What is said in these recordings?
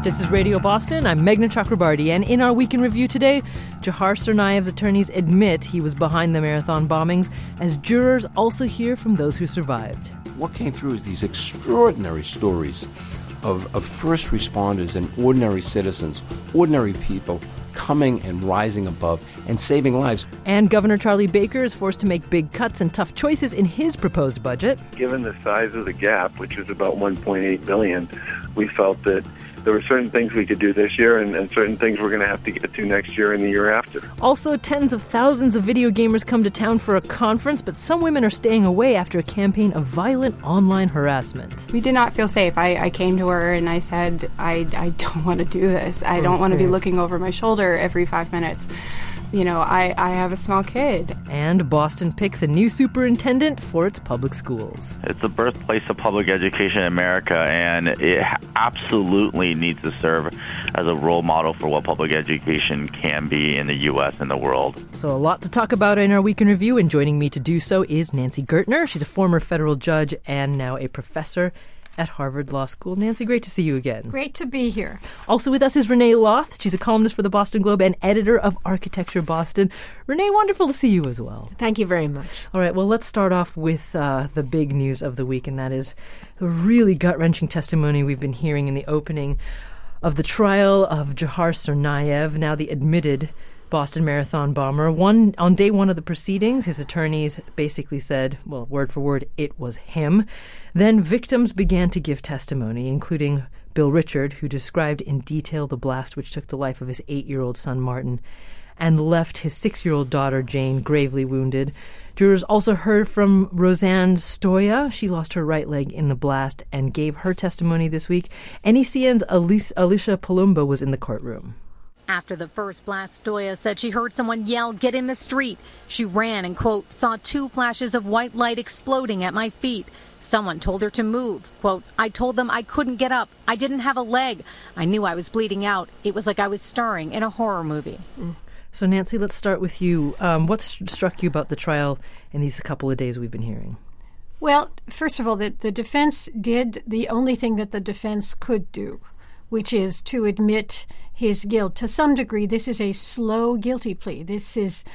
This is Radio Boston. I'm Meghna Chakrabarti, and in our Week in Review today, Jahar Tsarnaev's attorneys admit he was behind the marathon bombings, as jurors also hear from those who survived. What came through is these extraordinary stories of first responders and ordinary citizens, ordinary people, coming and rising above and saving lives. And Governor Charlie Baker is forced to make big cuts and tough choices in his proposed budget. Given the size of the gap, which is about $1.8 billion, we felt that there were certain things we could do this year and certain things we're going to have to get to next year and the year after. Also, tens of thousands of video gamers come to town for a conference, but some women are staying away after a campaign of violent online harassment. We did not feel safe. I came to her and I said, I don't want to do this. I don't want to be looking over my shoulder every 5 minutes. You know, I have a small kid. And Boston picks a new superintendent for its public schools. It's the birthplace of public education in America, and it absolutely needs to serve as a role model for what public education can be in the U.S. and the world. So a lot to talk about in our Week in Review, and joining me to do so is Nancy Gertner. She's a former federal judge and now a professor at Harvard Law School. Nancy, great to see you again. Great to be here. Also with us is Renee Loth. She's a columnist for the Boston Globe and editor of Architecture Boston. Renee, wonderful to see you as well. Thank you very much. All right, well, let's start off with the big news of the week, and that is the really gut-wrenching testimony we've been hearing in the opening of the trial of Jahar Tsarnaev, now the admitted Boston Marathon bomber. On day one of the proceedings, his attorneys basically said, well, word for word, it was him. Then victims began to give testimony, including Bill Richard, who described in detail the blast which took the life of his 8-year-old son, Martin, and left his 6-year-old daughter, Jane, gravely wounded. Jurors also heard from Roseanne Stoya. She lost her right leg in the blast and gave her testimony this week. NECN's Alicia Palumbo was in the courtroom. After the first blast, Stoya said she heard someone yell, "Get in the street." She ran and, quote, saw 2 flashes of white light exploding at my feet. Someone told her to move. Quote, "I told them I couldn't get up. I didn't have a leg. I knew I was bleeding out. It was like I was starring in a horror movie." So, Nancy, let's start with you. What struck you about the trial in these couple of days we've been hearing? Well, first of all, the defense did the only thing that the defense could do, which is to admit his guilt. To some degree, this is a slow guilty plea. This is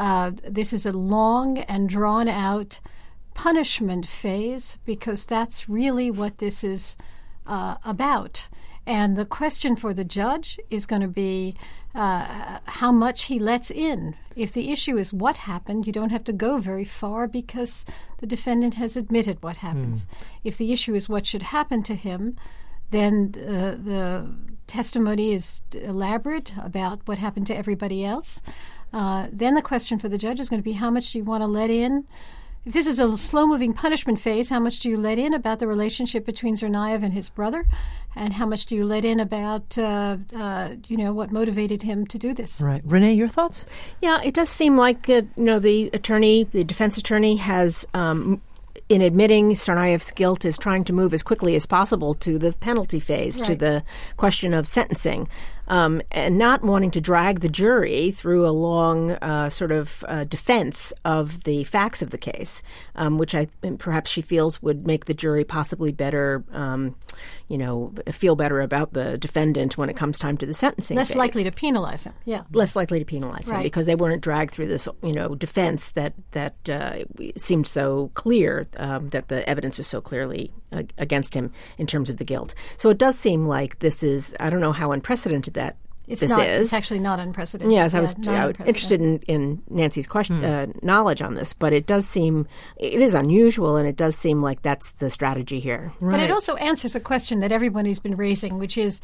a long and drawn-out punishment phase, because that's really what this is about. And the question for the judge is going to be how much he lets in. If the issue is what happened, you don't have to go very far because the defendant has admitted what happens. If the issue is what should happen to him, then the testimony is elaborate about what happened to everybody else. Then the question for the judge is going to be, how much do you want to let in? If this is a slow-moving punishment phase, how much do you let in about the relationship between Tsarnaev and his brother? And how much do you let in about, what motivated him to do this? Right. Renee, your thoughts? Yeah, it does seem like, the defense attorney has in admitting Tsarnaev's guilt, is trying to move as quickly as possible to the penalty phase, to the question of sentencing, and not wanting to drag the jury through a long defense of the facts of the case, which perhaps she feels would make the jury possibly better, feel better about the defendant when it comes time to the sentencing phase. Less likely to penalize him, Less likely to penalize him because they weren't dragged through this, defense that seemed so clear, that the evidence was so clearly against him in terms of the guilt. So it does seem like this is, I don't know how unprecedented this is. It's actually not unprecedented. Yes, I was interested in Nancy's question, knowledge on this, but it is unusual, and it does seem like that's the strategy here. Right. But it also answers a question that everybody's been raising, which is,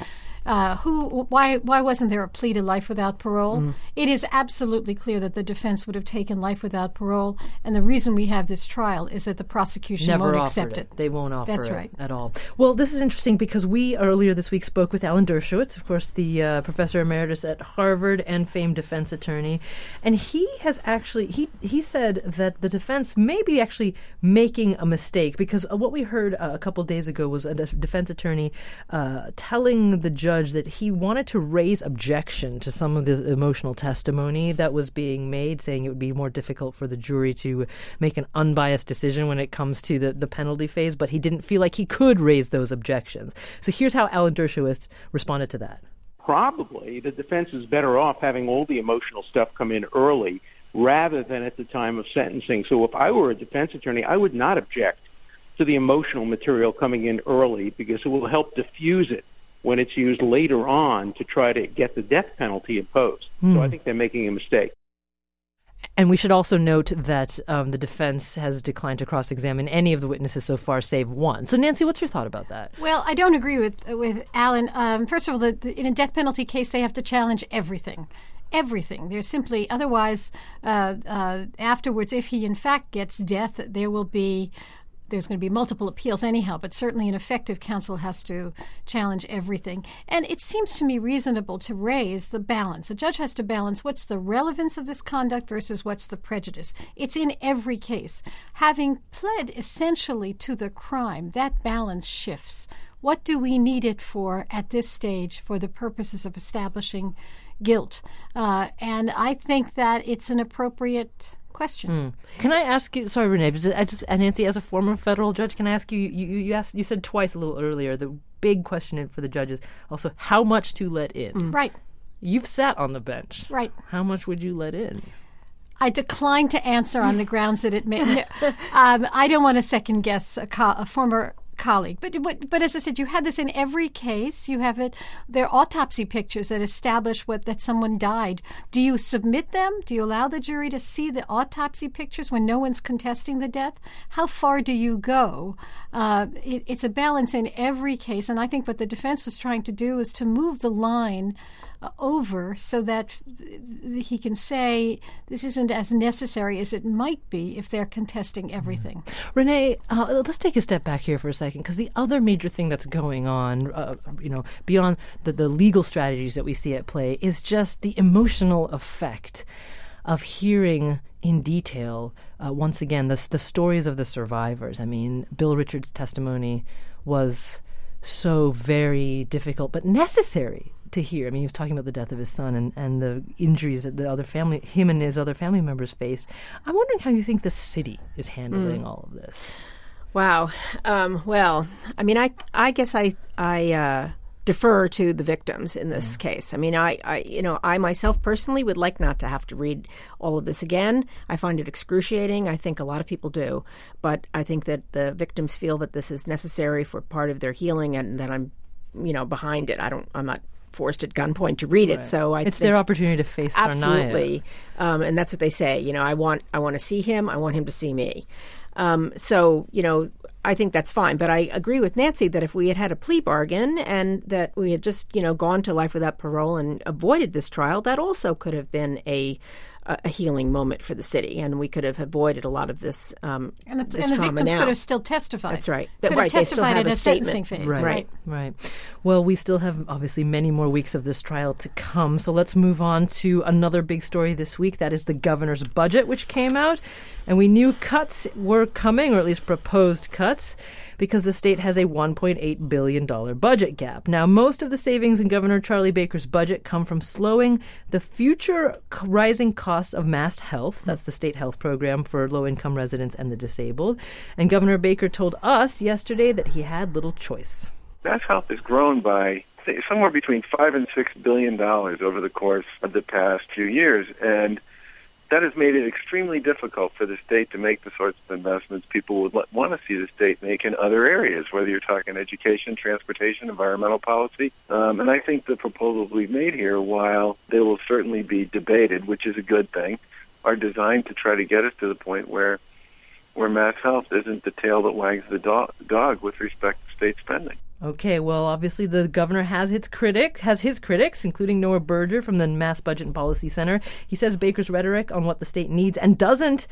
why wasn't there a plea to life without parole? It is absolutely clear that the defense would have taken life without parole, and the reason we have this trial is that the prosecution won't accept it. They won't offer That's it right. at all. Well, this is interesting because we earlier this week spoke with Alan Dershowitz, of course, the professor emeritus at Harvard and famed defense attorney, and he has actually he said that the defense may be actually making a mistake, because what we heard a couple days ago was a defense attorney telling the judge judge that he wanted to raise objection to some of the emotional testimony that was being made, saying it would be more difficult for the jury to make an unbiased decision when it comes to the penalty phase, but he didn't feel like he could raise those objections. So here's how Alan Dershowitz responded to that. Probably the defense is better off having all the emotional stuff come in early rather than at the time of sentencing. So if I were a defense attorney, I would not object to the emotional material coming in early because it will help diffuse it when it's used later on to try to get the death penalty imposed. So I think they're making a mistake. And we should also note that the defense has declined to cross-examine any of the witnesses so far, save one. So, Nancy, what's your thought about that? Well, I don't agree with Alan. First of all, in a death penalty case, they have to challenge everything. Everything. There's simply, otherwise, afterwards, if he in fact gets death, there's going to be multiple appeals anyhow, but certainly an effective counsel has to challenge everything. And it seems to me reasonable to raise the balance. A judge has to balance what's the relevance of this conduct versus what's the prejudice. It's in every case. Having pled essentially to the crime, that balance shifts. What do we need it for at this stage for the purposes of establishing guilt? And I think that it's an appropriate question. Can I ask you? Sorry, Renee. Nancy, as a former federal judge, can I ask you? You said twice a little earlier. The big question for the judges also: how much to let in? Right. You've sat on the bench. Right. How much would you let in? I decline to answer on the grounds that it may. I don't want to second guess a former colleague, but as I said, you had this in every case. You have it. There are autopsy pictures that establish that someone died. Do you submit them? Do you allow the jury to see the autopsy pictures when no one's contesting the death? How far do you go? It's a balance in every case, and I think what the defense was trying to do is to move the line over so that he can say this isn't as necessary as it might be if they're contesting everything. Renee, let's take a step back here for a second, because the other major thing that's going on, beyond the legal strategies that we see at play, is just the emotional effect of hearing in detail, once again, the stories of the survivors. I mean, Bill Richards' testimony was so very difficult but necessary to hear. I mean, he was talking about the death of his son and the injuries that him and his other family members faced. I'm wondering how you think the city is handling all of this. Wow. Well, I mean, I guess I defer to the victims in this case. I mean, I myself personally would like not to have to read all of this again. I find it excruciating. I think a lot of people do, but I think that the victims feel that this is necessary for part of their healing, and that I'm, behind it. I'm not forced at gunpoint to read it. Right. So it's their opportunity to face Tsarnaev. Absolutely, and that's what they say. I want to see him. I want him to see me. So I think that's fine. But I agree with Nancy that if we had had a plea bargain and that we had just gone to life without parole and avoided this trial, that also could have been a healing moment for the city, and we could have avoided a lot of this and the trauma victims now. Could have still testified. That's right. Could have they still testified have at a sentencing statement. phase. Right. Well, we still have obviously many more weeks of this trial to come. So let's move on to another big story this week. That is the governor's budget, which came out. And we knew cuts were coming, or at least proposed cuts, because the state has a $1.8 billion budget gap. Now, most of the savings in Governor Charlie Baker's budget come from slowing the future rising costs of Mass Health. That's the state health program for low-income residents and the disabled. And Governor Baker told us yesterday that he had little choice. Mass Health has grown by somewhere between $5 and $6 billion over the course of the past few years, and that has made it extremely difficult for the state to make the sorts of investments people would want to see the state make in other areas, whether you're talking education, transportation, environmental policy. And I think the proposals we've made here, while they will certainly be debated, which is a good thing, are designed to try to get us to the point where Mass Health isn't the tail that wags the dog with respect to state spending. Okay, well, obviously the governor has his critics, including Noah Berger from the Mass Budget and Policy Center. He says Baker's rhetoric on what the state needs and doesn't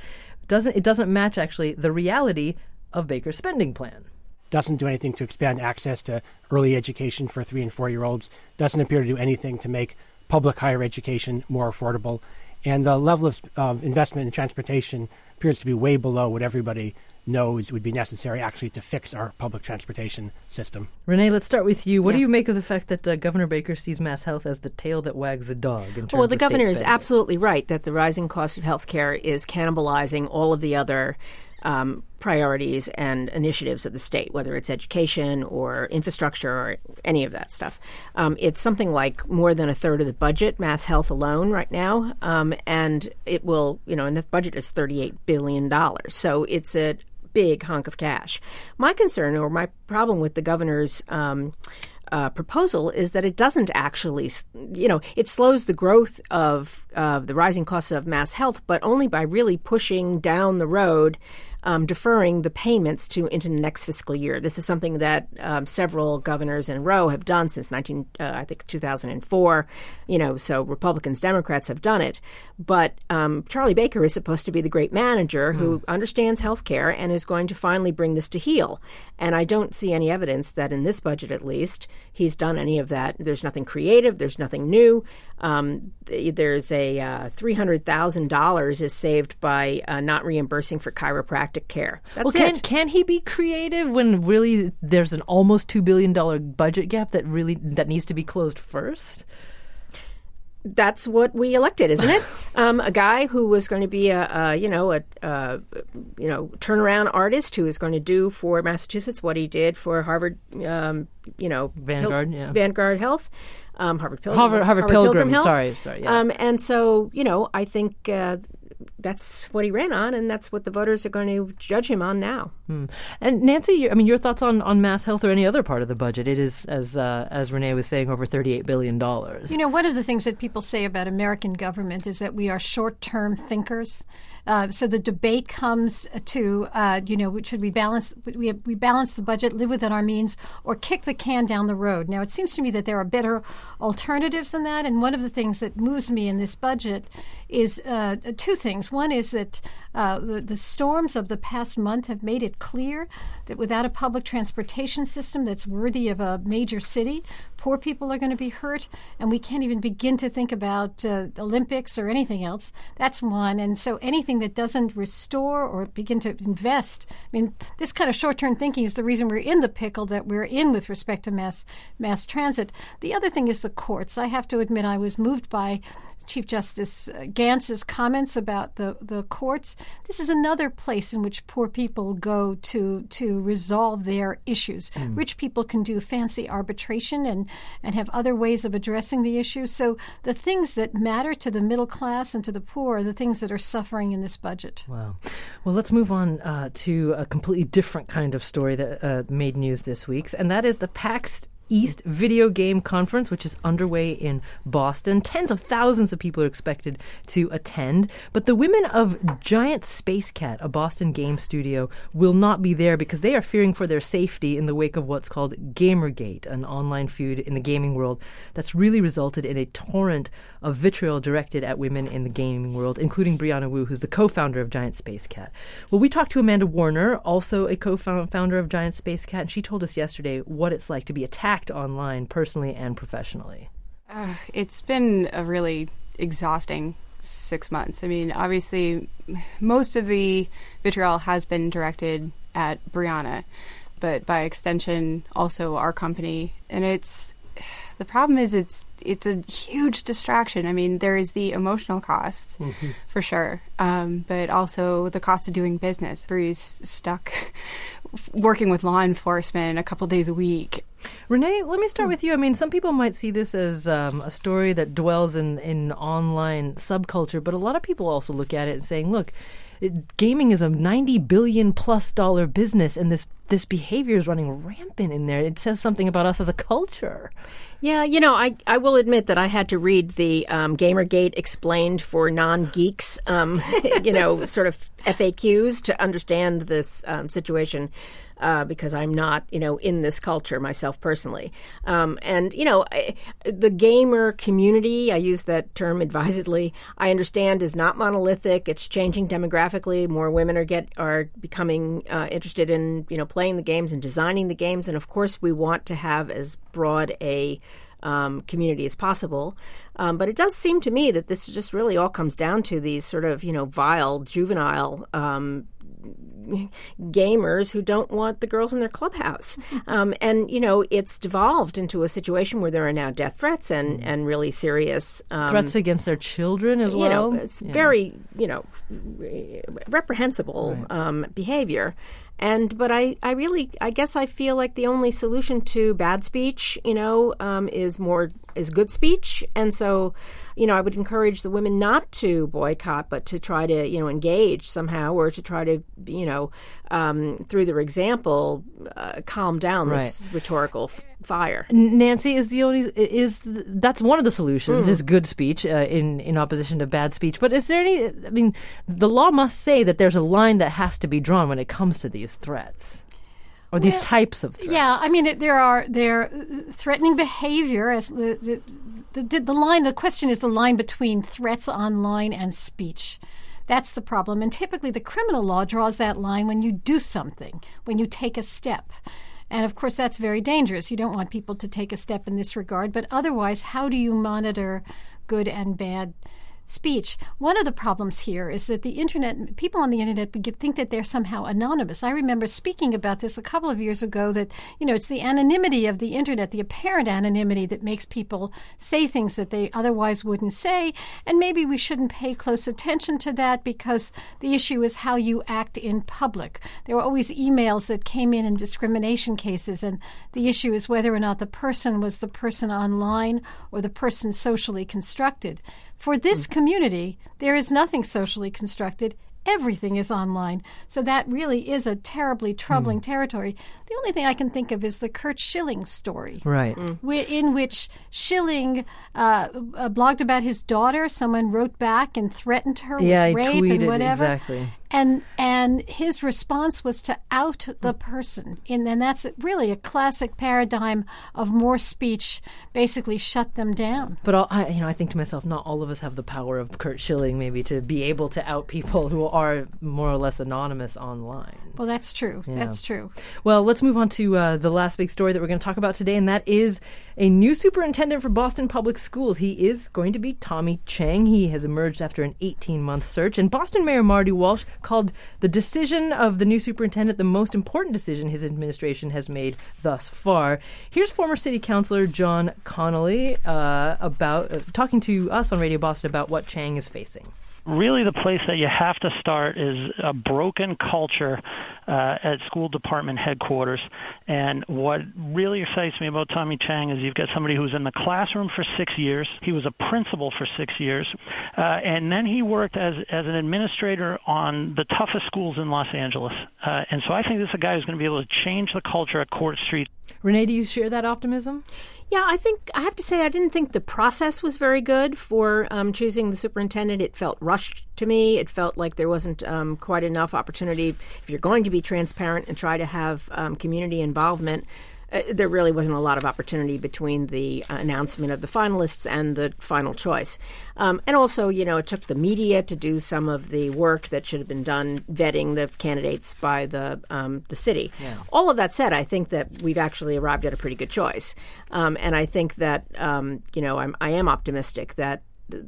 match actually the reality of Baker's spending plan. Doesn't do anything to expand access to early education for 3- and 4-year-olds. Doesn't appear to do anything to make public higher education more affordable. And the level of investment in transportation appears to be way below what everybody knows would be necessary actually to fix our public transportation system. Renee, let's start with you. What do you make of the fact that Governor Baker sees MassHealth as the tail that wags the dog in terms Well, of the governor state is spending? absolutely right that the rising cost of health care is cannibalizing all of the other priorities and initiatives of the state, whether it's education or infrastructure or any of that stuff. It's something like more than a third of the budget, MassHealth alone right now, and it will, and the budget is $38 billion. So it's a big hunk of cash. My concern or my problem with the governor's proposal is that it doesn't actually, it slows the growth of the rising costs of MassHealth, but only by really pushing down the road, deferring the payments into the next fiscal year. This is something that several governors in a row have done since 2004. So Republicans, Democrats have done it. But Charlie Baker is supposed to be the great manager who understands health care and is going to finally bring this to heel. And I don't see any evidence that in this budget, at least, he's done any of that. There's nothing creative. There's nothing new. There's a $300,000 is saved by not reimbursing for chiropractic care. That's it. Can he be creative when really there's an almost $2 billion budget gap that needs to be closed first? That's what we elected, isn't it? A guy who was going to be a turnaround artist who is going to do for Massachusetts what he did for Harvard, Vanguard Health, Harvard Pilgrim Health. Sorry. Yeah. And so, I think that's what he ran on, and that's what the voters are going to judge him on now. And Nancy, your thoughts on MassHealth or any other part of the budget? It is, as Renee was saying, over $38 billion. One of the things that people say about American government is that we are short-term thinkers. So the debate comes to, should we balance? We balance the budget, live within our means, or kick the can down the road. Now, it seems to me that there are better alternatives than that. And one of the things that moves me in this budget is two things. One is that the storms of the past month have made it clear that without a public transportation system that's worthy of a major city, poor people are going to be hurt, and we can't even begin to think about Olympics or anything else. That's one. And so anything that doesn't restore or begin to invest, this kind of short-term thinking is the reason we're in the pickle that we're in with respect to mass transit. The other thing is the courts. I have to admit I was moved by Chief Justice Gantz's comments about the courts. This is another place in which poor people go to resolve their issues. Rich people can do fancy arbitration and have other ways of addressing the issues. So the things that matter to the middle class and to the poor are the things that are suffering in this budget. Wow. Well, let's move on to a completely different kind of story that made news this week, and that is the PAX East Video Game Conference, which is underway in Boston. Tens of thousands of people are expected to attend. But the women of Giant Space Cat, a Boston game studio, will not be there because they are fearing for their safety in the wake of what's called Gamergate, an online feud in the gaming world that's really resulted in a torrent of vitriol directed at women in the gaming world, including Brianna Wu, who's the co-founder of Giant Space Cat. Well, we talked to Amanda Warner, also a co-founder of Giant Space Cat, and she told us yesterday what it's like to be attacked online personally and professionally. It's been a really exhausting 6 months. Obviously, most of the vitriol has been directed at Brianna, but by extension, also our company. And the problem is it's a huge distraction. There is the emotional cost, for sure, but also the cost of doing business. Bree's stuck working with law enforcement a couple days a week. Renee, let me start with you. Some people might see this as a story that dwells in online subculture, but a lot of people also look at it and saying, look, gaming is a $90 billion plus business, and this behavior is running rampant in there. It says something about us as a culture. Yeah, I will admit that I had to read the Gamergate explained for non-geeks, sort of FAQs to understand this situation. Because I'm not, in this culture myself personally. The gamer community, I use that term advisedly, I understand is not monolithic. It's changing demographically. More women are becoming interested in, playing the games and designing the games. And of course, we want to have as broad a community as possible. But it does seem to me that this just really all comes down to these sort of, vile, juvenile gamers who don't want the girls in their clubhouse. And, it's devolved into a situation where there are now death threats and really serious threats against their children as well. It's very, reprehensible behavior. But I guess I feel like the only solution to bad speech, is good speech. And so, I would encourage the women not to boycott, but to try to, engage somehow, or to try to, through their example, calm down this rhetorical fire. Nancy, that's one of the solutions is good speech in opposition to bad speech. But is there any? I mean, the law must say that there's a line that has to be drawn when it comes to these threats. Or these types of threats. Yeah, I mean, there threatening behavior as the line. The question is the line between threats online and speech. That's the problem. And typically the criminal law draws that line when you do something, when you take a step. And of course that's very dangerous. You don't want people to take a step in this regard. But otherwise, how do you monitor good and bad speech? One of the problems here is that the internet, people on the internet think that they're somehow anonymous. I remember speaking about this a couple of years ago, that, it's the anonymity of the internet, the apparent anonymity, that makes people say things that they otherwise wouldn't say. And maybe we shouldn't pay close attention to that, because the issue is how you act in public. There were always emails that came in discrimination cases, and the issue is whether or not the person was the person online or the person socially constructed. For this community, there is nothing socially constructed. Everything is online. So that really is a terribly troubling territory. The only thing I can think of is the Curt Schilling story. Right. In which Schilling blogged about his daughter. Someone wrote back and threatened her with rape and whatever. Exactly. And his response was to out the person. And that's really a classic paradigm of more speech, basically shut them down. But I think to myself, not all of us have the power of Curt Schilling, maybe, to be able to out people who are more or less anonymous online. Well, that's true. Yeah. That's true. Well, let's move on to the last big story that we're going to talk about today, and that is a new superintendent for Boston Public Schools. He is going to be Tommy Chang. He has emerged after an 18-month search, and Boston Mayor Marty Walsh called the decision of the new superintendent the most important decision his administration has made thus far. Here's former city councilor John Connolly about talking to us on Radio Boston about what Chang is facing. Really, the place that you have to start is a broken culture at school department headquarters. And what really excites me about Tommy Chang is you've got somebody who was in the classroom for 6 years. He was a principal for 6 years. And then he worked as an administrator on the toughest schools in Los Angeles. And so I think this is a guy who's going to be able to change the culture at Court Street. Renee, do you share that optimism? Yeah, I have to say I didn't think the process was very good for choosing the superintendent. It felt rushed to me. It felt like there wasn't quite enough opportunity. If you're going to be transparent and try to have community involvement, there really wasn't a lot of opportunity between the announcement of the finalists and the final choice. And also, it took the media to do some of the work that should have been done vetting the candidates by the city. Yeah. All of that said, I think that we've actually arrived at a pretty good choice. And I think that, I am optimistic that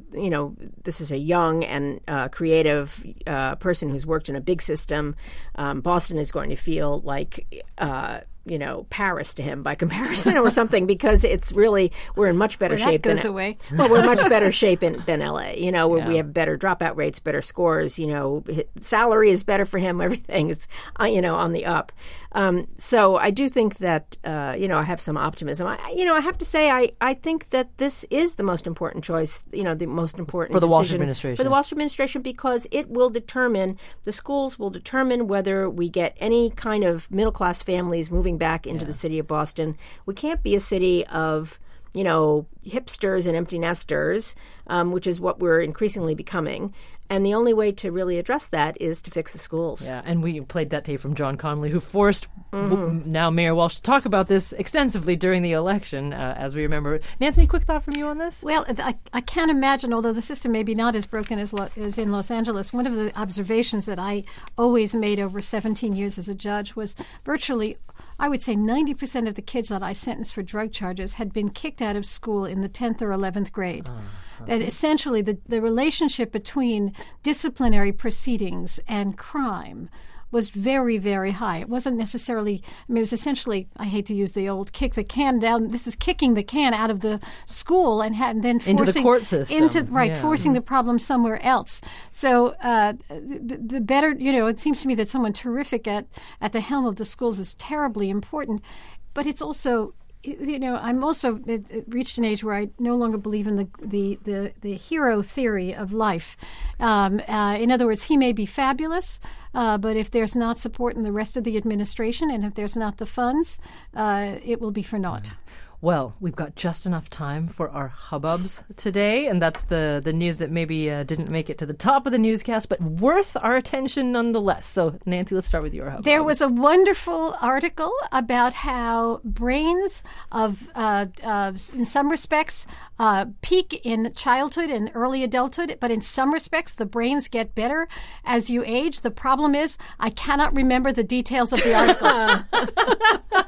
this is a young and creative person who's worked in a big system. Boston is going to feel like Paris to him by comparison or something, because it's really, we're in much better shape. That goes away. Well, we're in much better shape than LA, where we have better dropout rates, better scores, salary is better for him. Everything is, on the up. So I do think that, I have some optimism. I have to say, I think that this is the most important choice, the most important for the Walsh decision administration. For the Walsh administration, because it will determine, the schools will determine whether we get any kind of middle-class families moving back into the city of Boston. We can't be a city of, hipsters and empty nesters, which is what we're increasingly becoming. And the only way to really address that is to fix the schools. Yeah, and we played that tape from John Connolly, who forced now Mayor Walsh to talk about this extensively during the election, as we remember. Nancy, a quick thought from you on this? Well, I can't imagine, although the system may be not as broken as in Los Angeles, one of the observations that I always made over 17 years as a judge was virtually, I would say 90% of the kids that I sentenced for drug charges had been kicked out of school in the 10th or 11th grade. That essentially the relationship between disciplinary proceedings and crime was very, very high. It wasn't necessarily, it was essentially, I hate to use the old kick the can down, this is kicking the can out of the school and then forcing... Into the court system. Forcing the problem somewhere else. So the better, it seems to me that someone terrific at the helm of the schools is terribly important, but it's also... I'm also reached an age where I no longer believe in the hero theory of life. In other words, he may be fabulous, but if there's not support in the rest of the administration and if there's not the funds, it will be for naught. Well, we've got just enough time for our hubbubs today, and that's the news that maybe didn't make it to the top of the newscast, but worth our attention nonetheless. So, Nancy, let's start with your hubbub. There was a wonderful article about how brains in some respects, peak in childhood and early adulthood, but in some respects, the brains get better as you age. The problem is, I cannot remember the details of the article.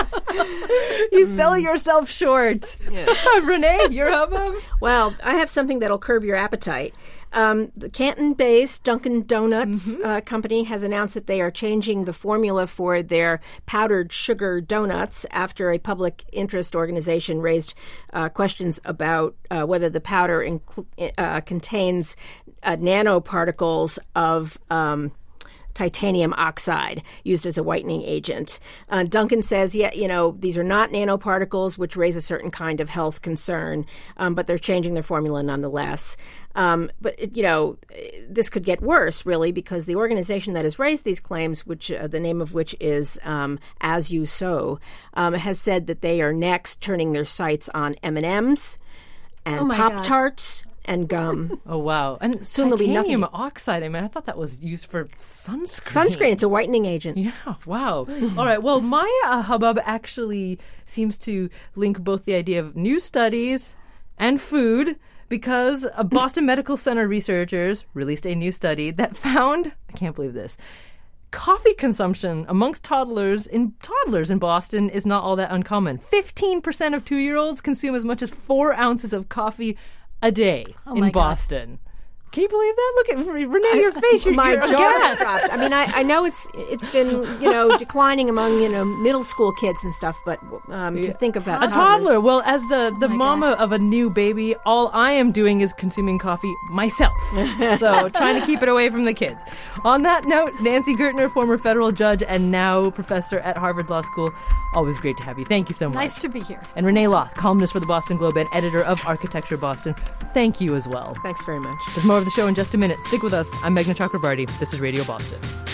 You sell yourself short. Yeah. Renee, your hubbub? Well, I have something that'll curb your appetite. The Canton-based Dunkin' Donuts company has announced that they are changing the formula for their powdered sugar donuts after a public interest organization raised questions about whether the powder contains nanoparticles of titanium oxide used as a whitening agent. Duncan says, these are not nanoparticles, which raise a certain kind of health concern, but they're changing their formula nonetheless. But this could get worse, really, because the organization that has raised these claims, which the name of which is As You Sow, has said that they are next turning their sights on M&Ms and Pop-Tarts and gum. Oh, wow. And soon titanium oxide, I thought that was used for sunscreen. It's a whitening agent. Yeah, wow. All right, well, my hubbub actually seems to link both the idea of new studies and food, because Boston Medical Center researchers released a new study that found, I can't believe this, coffee consumption amongst toddlers in Boston is not all that uncommon. 15% of 2-year-olds consume as much as 4 ounces of coffee a day in Boston. Can you believe that? Look at Renee, your face. My jaw dropped. I know it's been declining among middle school kids and stuff, but to think of that, a toddler. Well, as the mama of a new baby, all I am doing is consuming coffee myself. So trying to keep it away from the kids. On that note, Nancy Gertner, former federal judge and now professor at Harvard Law School. Always great to have you. Thank you so much. Nice to be here. And Renee Loth, columnist for the Boston Globe and editor of Architecture Boston. Thank you as well. Thanks very much. There's more of the show in just a minute. Stick with us. I'm Meghna Chakrabarty. This is Radio Boston.